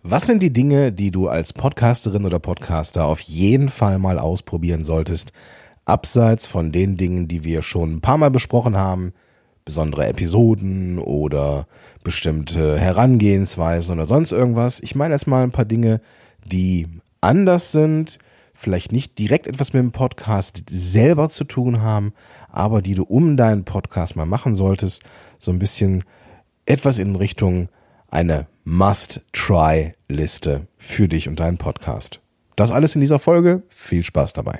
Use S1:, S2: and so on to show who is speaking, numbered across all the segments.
S1: Was sind die Dinge, die du als Podcasterin oder Podcaster auf jeden Fall mal ausprobieren solltest, abseits von den Dingen, die wir schon ein paar Mal besprochen haben, besondere Episoden oder bestimmte Herangehensweisen oder sonst irgendwas? Ich meine jetzt mal ein paar Dinge, die anders sind, vielleicht nicht direkt etwas mit dem Podcast selber zu tun haben, aber die du um deinen Podcast mal machen solltest, so ein bisschen etwas in Richtung eine Must-Try-Liste für dich und deinen Podcast. Das alles in dieser Folge. Viel Spaß dabei.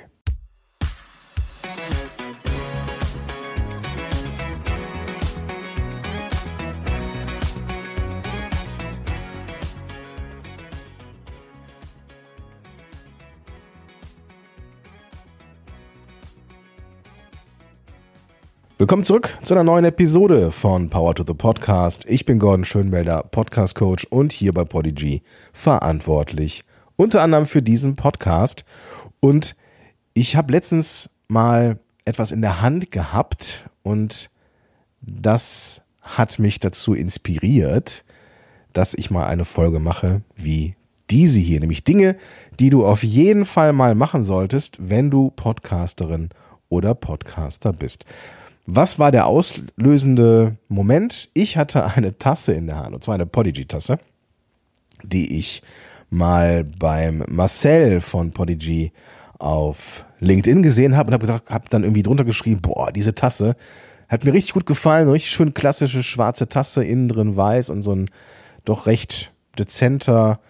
S1: Willkommen zurück zu einer neuen Episode von Power to the Podcast. Ich bin Gordon Schönwelder, Podcast Coach und hier bei Podigy verantwortlich, unter anderem für diesen Podcast. Und ich habe letztens mal etwas in der Hand gehabt und das hat mich dazu inspiriert, dass ich mal eine Folge mache wie diese hier, nämlich Dinge, die du auf jeden Fall mal machen solltest, wenn du Podcasterin oder Podcaster bist. Was war der auslösende Moment? Ich hatte eine Tasse in der Hand, und zwar eine Podigy-Tasse, die ich mal beim Marcel von Podigy auf LinkedIn gesehen habe und habe dann irgendwie drunter geschrieben, boah, diese Tasse hat mir richtig gut gefallen, eine richtig schön klassische schwarze Tasse, innen drin weiß und so ein doch recht dezenter,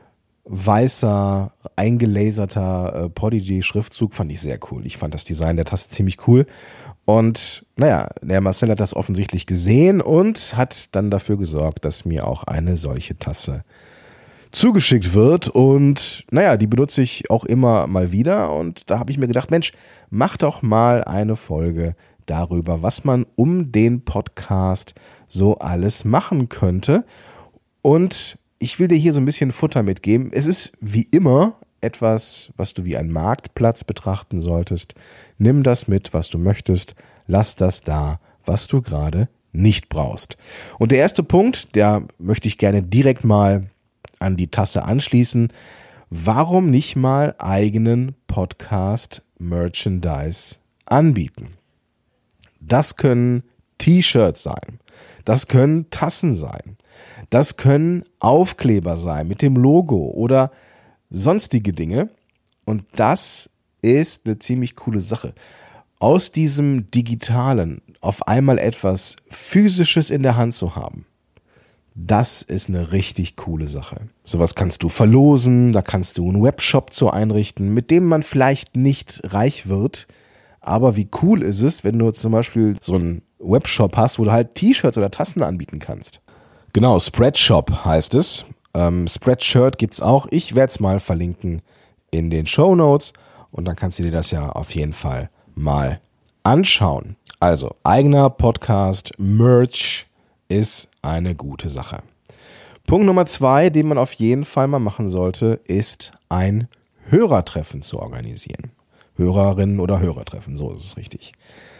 S1: weißer, eingelaserter Podigy-Schriftzug, fand ich sehr cool. Ich fand das Design der Tasse ziemlich cool. Und naja, der Marcel hat das offensichtlich gesehen und hat dann dafür gesorgt, dass mir auch eine solche Tasse zugeschickt wird. Und naja, die benutze ich auch immer mal wieder. Und da habe ich mir gedacht, Mensch, mach doch mal eine Folge darüber, was man um den Podcast so alles machen könnte. Und ich will dir hier so ein bisschen Futter mitgeben. Es ist wie immer etwas, was du wie einen Marktplatz betrachten solltest. Nimm das mit, was du möchtest. Lass das da, was du gerade nicht brauchst. Und der erste Punkt, der möchte ich gerne direkt mal an die Tasse anschließen. Warum nicht mal eigenen Podcast-Merchandise anbieten? Das können T-Shirts sein. Das können Tassen sein. Das können Aufkleber sein mit dem Logo oder sonstige Dinge. Und das ist eine ziemlich coole Sache. Aus diesem Digitalen auf einmal etwas Physisches in der Hand zu haben, das ist eine richtig coole Sache. Sowas kannst du verlosen, da kannst du einen Webshop zu einrichten, mit dem man vielleicht nicht reich wird. Aber wie cool ist es, wenn du zum Beispiel so einen Webshop hast, wo du halt T-Shirts oder Tassen anbieten kannst. Genau, Spreadshop heißt es. Spreadshirt gibt's auch. Ich werde es mal verlinken in den Shownotes und dann kannst du dir das ja auf jeden Fall mal anschauen. Also, eigener Podcast, Merch ist eine gute Sache. Punkt Nummer 2, den man auf jeden Fall mal machen sollte, ist ein Hörertreffen zu organisieren. Hörerinnen- oder Hörertreffen, so ist es richtig.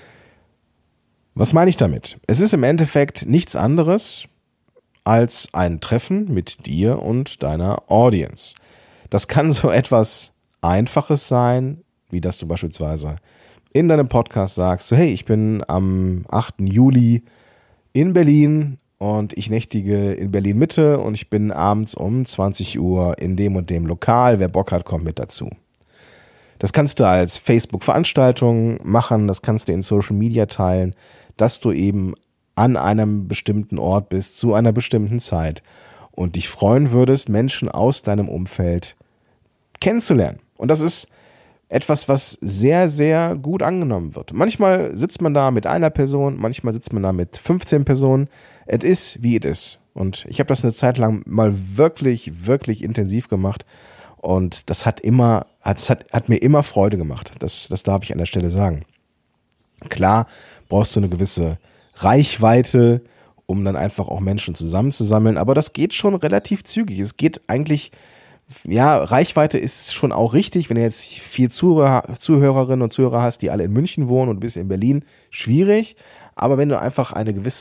S1: Was meine ich damit? Es ist im Endeffekt nichts anderes als ein Treffen mit dir und deiner Audience. Das kann so etwas Einfaches sein, wie dass du beispielsweise in deinem Podcast sagst, so, hey, ich bin am 8. Juli in Berlin und ich nächtige in Berlin Mitte und ich bin abends um 20 Uhr in dem und dem Lokal. Wer Bock hat, kommt mit dazu. Das kannst du als Facebook-Veranstaltung machen, das kannst du in Social Media teilen, dass du eben an einem bestimmten Ort bist, zu einer bestimmten Zeit und dich freuen würdest, Menschen aus deinem Umfeld kennenzulernen. Und das ist etwas, was sehr, sehr gut angenommen wird. Manchmal sitzt man da mit einer Person, manchmal sitzt man da mit 15 Personen. Es ist, wie es ist. Und ich habe das eine Zeit lang mal wirklich, wirklich intensiv gemacht und das hat mir immer Freude gemacht. Das darf ich an der Stelle sagen. Klar brauchst du eine gewisse Reichweite, um dann einfach auch Menschen zusammenzusammeln, aber das geht schon relativ zügig. Es geht eigentlich, ja, Reichweite ist schon auch richtig, wenn du jetzt viel Zuhörerinnen und Zuhörer hast, die alle in München wohnen und du bist in Berlin, schwierig, aber wenn du einfach eine gewisse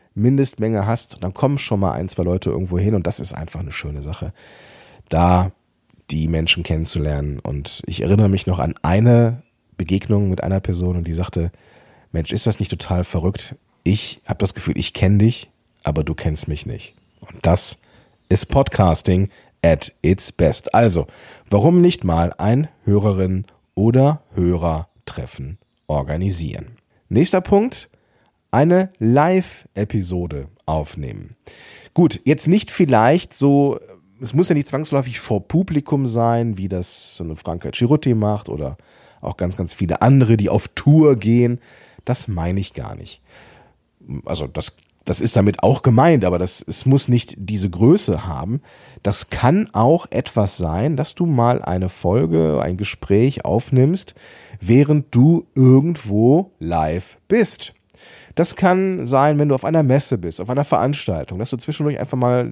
S1: Mindestmenge hast, dann kommen schon mal 1, 2 Leute irgendwo hin und das ist einfach eine schöne Sache, da die Menschen kennenzulernen. Und ich erinnere mich noch an eine Begegnung mit einer Person und die sagte, Mensch, ist das nicht total verrückt? Ich habe das Gefühl, ich kenne dich, aber du kennst mich nicht. Und das ist Podcasting at its best. Also, warum nicht mal ein Hörerin- oder Hörertreffen organisieren? Nächster Punkt, eine Live-Episode aufnehmen. Gut, jetzt nicht vielleicht so, es muss ja nicht zwangsläufig vor Publikum sein, wie das so eine Franka Cirutti macht oder auch ganz, ganz viele andere, die auf Tour gehen. Das meine ich gar nicht. Also das ist damit auch gemeint, aber es muss nicht diese Größe haben. Das kann auch etwas sein, dass du mal eine Folge, ein Gespräch aufnimmst, während du irgendwo live bist. Das kann sein, wenn du auf einer Messe bist, auf einer Veranstaltung, dass du zwischendurch einfach mal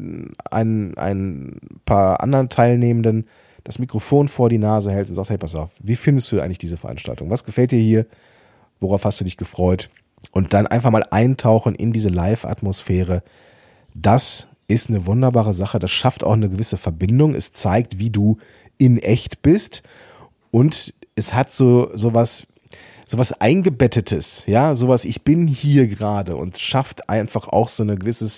S1: ein paar anderen Teilnehmenden das Mikrofon vor die Nase hältst und sagst, hey, pass auf, wie findest du eigentlich diese Veranstaltung? Was gefällt dir hier? Worauf hast du dich gefreut? Und dann einfach mal eintauchen in diese Live-Atmosphäre. Das ist eine wunderbare Sache. Das schafft auch eine gewisse Verbindung. Es zeigt, wie du in echt bist. Und es hat sowas Eingebettetes, ja, sowas, ich bin hier gerade und schafft einfach auch so eine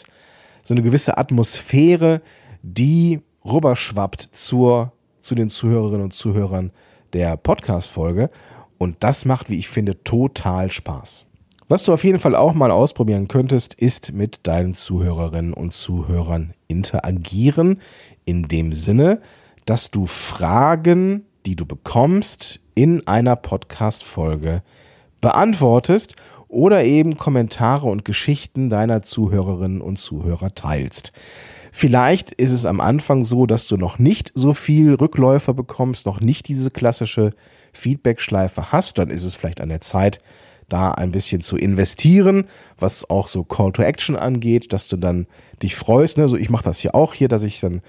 S1: gewisse Atmosphäre, die rüberschwappt zu den Zuhörerinnen und Zuhörern der Podcast-Folge. Und das macht, wie ich finde, total Spaß. Was du auf jeden Fall auch mal ausprobieren könntest, ist mit deinen Zuhörerinnen und Zuhörern interagieren. In dem Sinne, dass du Fragen, die du bekommst, in einer Podcast-Folge beantwortest oder eben Kommentare und Geschichten deiner Zuhörerinnen und Zuhörer teilst. Vielleicht ist es am Anfang so, dass du noch nicht so viel Rückläufer bekommst, noch nicht diese klassische Feedback-Schleife hast. Dann ist es vielleicht an der Zeit, da ein bisschen zu investieren, was auch so Call to Action angeht, dass du dann dich freust. Ne? So, ich mache das hier, dass ich dann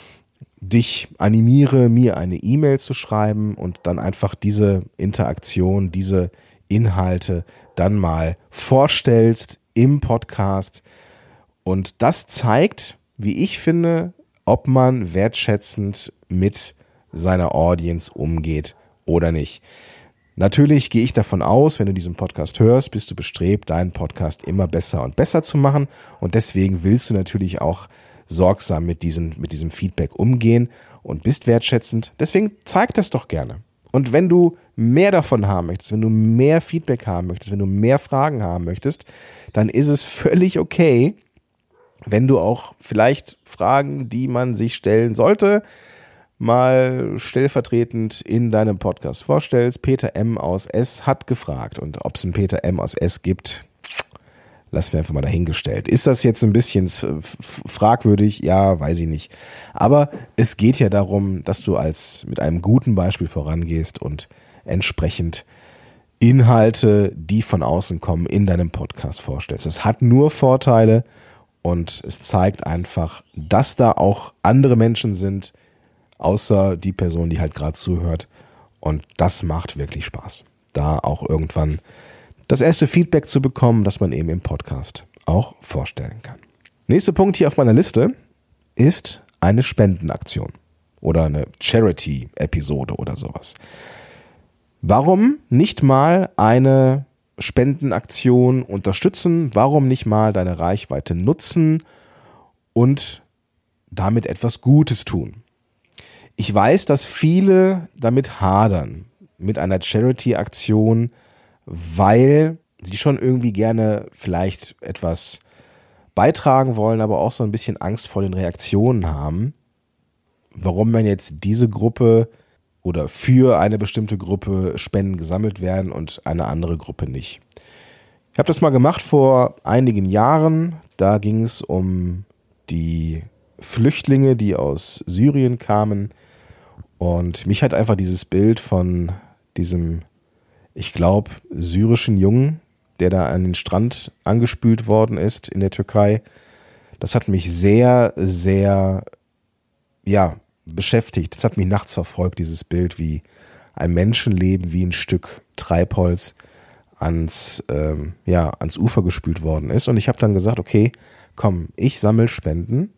S1: dich animiere, mir eine E-Mail zu schreiben und dann einfach diese Interaktion, diese Inhalte dann mal vorstellst im Podcast. Und das zeigt, wie ich finde, ob man wertschätzend mit seiner Audience umgeht oder nicht. Natürlich gehe ich davon aus, wenn du diesen Podcast hörst, bist du bestrebt, deinen Podcast immer besser und besser zu machen. Und deswegen willst du natürlich auch sorgsam mit diesem Feedback umgehen und bist wertschätzend. Deswegen zeig das doch gerne. Und wenn du mehr davon haben möchtest, wenn du mehr Feedback haben möchtest, wenn du mehr Fragen haben möchtest, dann ist es völlig okay, wenn du auch vielleicht Fragen, die man sich stellen sollte, mal stellvertretend in deinem Podcast vorstellst. Peter M. aus S. hat gefragt. Und ob es einen Peter M. aus S. gibt, lassen wir einfach mal dahingestellt. Ist das jetzt ein bisschen fragwürdig? Ja, weiß ich nicht. Aber es geht ja darum, dass du mit einem guten Beispiel vorangehst und entsprechend Inhalte, die von außen kommen, in deinem Podcast vorstellst. Es hat nur Vorteile und es zeigt einfach, dass da auch andere Menschen sind, außer die Person, die halt gerade zuhört. Und das macht wirklich Spaß, da auch irgendwann das erste Feedback zu bekommen, das man eben im Podcast auch vorstellen kann. Nächster Punkt hier auf meiner Liste ist eine Spendenaktion oder eine Charity-Episode oder sowas. Warum nicht mal eine Spendenaktion unterstützen? Warum nicht mal deine Reichweite nutzen und damit etwas Gutes tun? Ich weiß, dass viele damit hadern, mit einer Charity-Aktion, weil sie schon irgendwie gerne vielleicht etwas beitragen wollen, aber auch so ein bisschen Angst vor den Reaktionen haben, warum man jetzt diese Gruppe oder für eine bestimmte Gruppe Spenden gesammelt werden und eine andere Gruppe nicht. Ich habe das mal gemacht vor einigen Jahren, da ging es um die Flüchtlinge, die aus Syrien kamen. Und mich hat einfach dieses Bild von diesem, ich glaube, syrischen Jungen, der da an den Strand angespült worden ist in der Türkei, das hat mich sehr, sehr, beschäftigt. Das hat mich nachts verfolgt, dieses Bild, wie ein Menschenleben, wie ein Stück Treibholz ans Ufer gespült worden ist. Und ich habe dann gesagt, okay, komm, ich sammle Spenden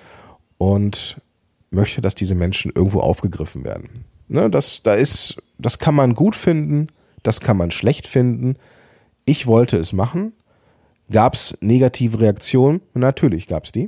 S1: und möchte, dass diese Menschen irgendwo aufgegriffen werden. Ne, das kann man gut finden, das kann man schlecht finden. Ich wollte es machen. Gab es negative Reaktionen? Natürlich gab es die.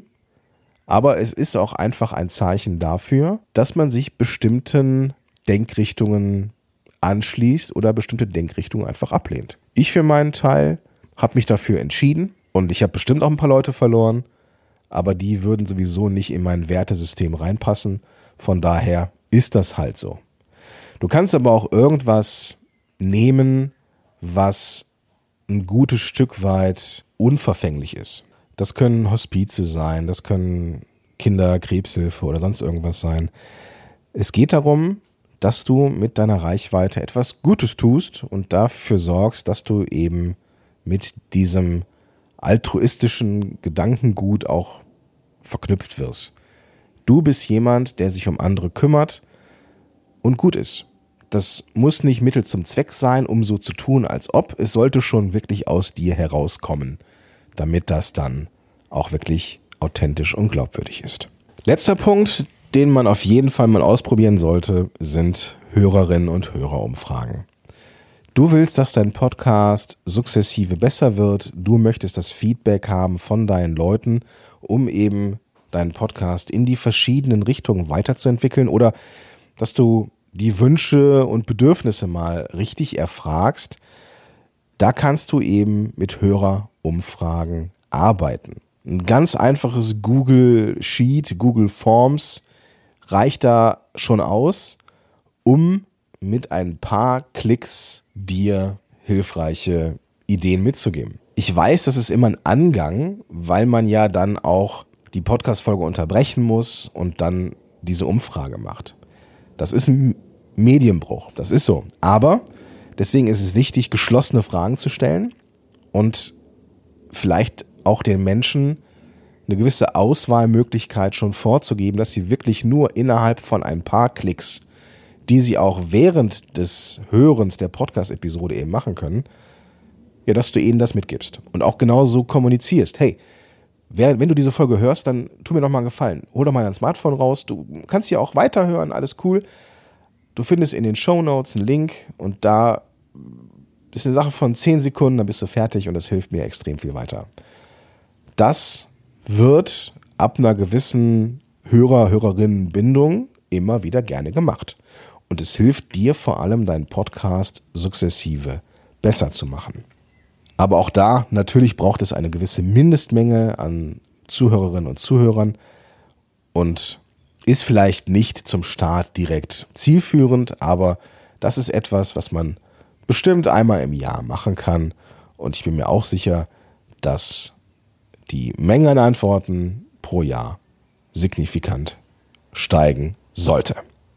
S1: Aber es ist auch einfach ein Zeichen dafür, dass man sich bestimmten Denkrichtungen anschließt oder bestimmte Denkrichtungen einfach ablehnt. Ich für meinen Teil habe mich dafür entschieden und ich habe bestimmt auch ein paar Leute verloren, aber die würden sowieso nicht in mein Wertesystem reinpassen. Von daher ist das halt so. Du kannst aber auch irgendwas nehmen, was ein gutes Stück weit unverfänglich ist. Das können Hospize sein, das können Kinderkrebshilfe oder sonst irgendwas sein. Es geht darum, dass du mit deiner Reichweite etwas Gutes tust und dafür sorgst, dass du eben mit diesem altruistischen Gedankengut auch verknüpft wirst. Du bist jemand, der sich um andere kümmert und gut ist. Das muss nicht Mittel zum Zweck sein, um so zu tun, als ob. Es sollte schon wirklich aus dir herauskommen, damit das dann auch wirklich authentisch und glaubwürdig ist. Letzter Punkt, den man auf jeden Fall mal ausprobieren sollte, sind Hörerinnen und Hörerumfragen. Du willst, dass dein Podcast sukzessive besser wird. Du möchtest das Feedback haben von deinen Leuten, um eben deinen Podcast in die verschiedenen Richtungen weiterzuentwickeln oder dass du die Wünsche und Bedürfnisse mal richtig erfragst. Da kannst du eben mit Hörerumfragen arbeiten. Ein ganz einfaches Google Sheet, Google Forms reicht da schon aus, um mit ein paar Klicks dir hilfreiche Ideen mitzugeben. Ich weiß, das ist immer ein Angang, weil man ja dann auch die Podcast-Folge unterbrechen muss und dann diese Umfrage macht. Das ist ein Medienbruch, das ist so. Aber deswegen ist es wichtig, geschlossene Fragen zu stellen und vielleicht auch den Menschen eine gewisse Auswahlmöglichkeit schon vorzugeben, dass sie wirklich nur innerhalb von ein paar Klicks, die sie auch während des Hörens der Podcast-Episode eben machen können, ja, dass du ihnen das mitgibst und auch genauso kommunizierst. Hey, wenn du diese Folge hörst, dann tu mir doch mal einen Gefallen. Hol doch mal dein Smartphone raus, du kannst ja auch weiterhören, alles cool. Du findest in den Shownotes einen Link und da ist eine Sache von 10 Sekunden, dann bist du fertig und das hilft mir extrem viel weiter. Das wird ab einer gewissen Hörerinnenbindung immer wieder gerne gemacht. Und es hilft dir vor allem, deinen Podcast sukzessive besser zu machen. Aber auch da, natürlich braucht es eine gewisse Mindestmenge an Zuhörerinnen und Zuhörern und ist vielleicht nicht zum Start direkt zielführend, aber das ist etwas, was man bestimmt einmal im Jahr machen kann. Und ich bin mir auch sicher, dass die Menge an Antworten pro Jahr signifikant steigen sollte.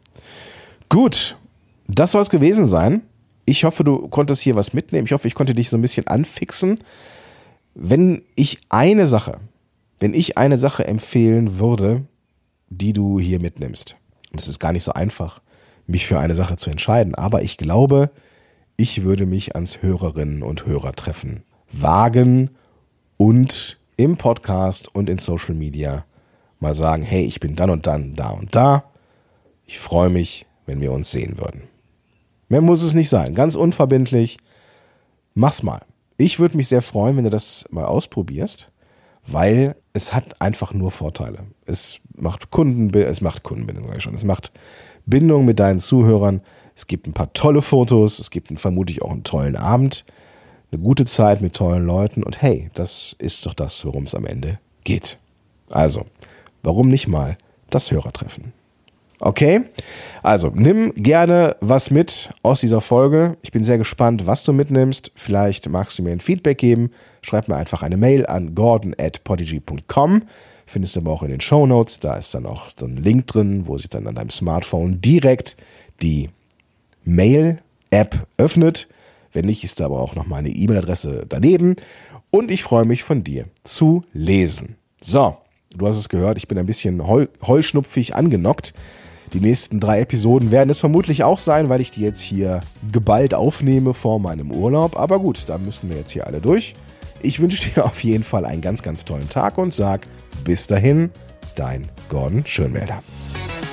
S1: Gut, das soll es gewesen sein. Ich hoffe, du konntest hier was mitnehmen. Ich hoffe, ich konnte dich so ein bisschen anfixen. Wenn ich eine Sache empfehlen würde, die du hier mitnimmst, und es ist gar nicht so einfach, mich für eine Sache zu entscheiden, aber ich glaube, ich würde mich ans Hörerinnen- und Hörertreffen wagen und im Podcast und in Social Media mal sagen, hey, ich bin dann und dann da und da. Ich freue mich, wenn wir uns sehen würden. Mehr muss es nicht sein. Ganz unverbindlich. Mach's mal. Ich würde mich sehr freuen, wenn du das mal ausprobierst, weil es hat einfach nur Vorteile. Es macht Kundenbindung, sag ich schon. Es macht Bindung mit deinen Zuhörern. Es gibt ein paar tolle Fotos. Es gibt vermutlich auch einen tollen Abend. Eine gute Zeit mit tollen Leuten. Und hey, das ist doch das, worum es am Ende geht. Also, warum nicht mal das Hörertreffen? Okay, also nimm gerne was mit aus dieser Folge. Ich bin sehr gespannt, was du mitnimmst. Vielleicht magst du mir ein Feedback geben. Schreib mir einfach eine Mail an gordon@podigy.com. Findest du aber auch in den Shownotes. Da ist dann auch so ein Link drin, wo sich dann an deinem Smartphone direkt die Mail-App öffnet. Wenn nicht, ist da aber auch noch meine E-Mail-Adresse daneben. Und ich freue mich, von dir zu lesen. So, du hast es gehört, ich bin ein bisschen heuschnupfig angenockt. Die nächsten 3 Episoden werden es vermutlich auch sein, weil ich die jetzt hier geballt aufnehme vor meinem Urlaub. Aber gut, da müssen wir jetzt hier alle durch. Ich wünsche dir auf jeden Fall einen ganz, ganz tollen Tag und sag bis dahin, dein Gordon Schönwälder.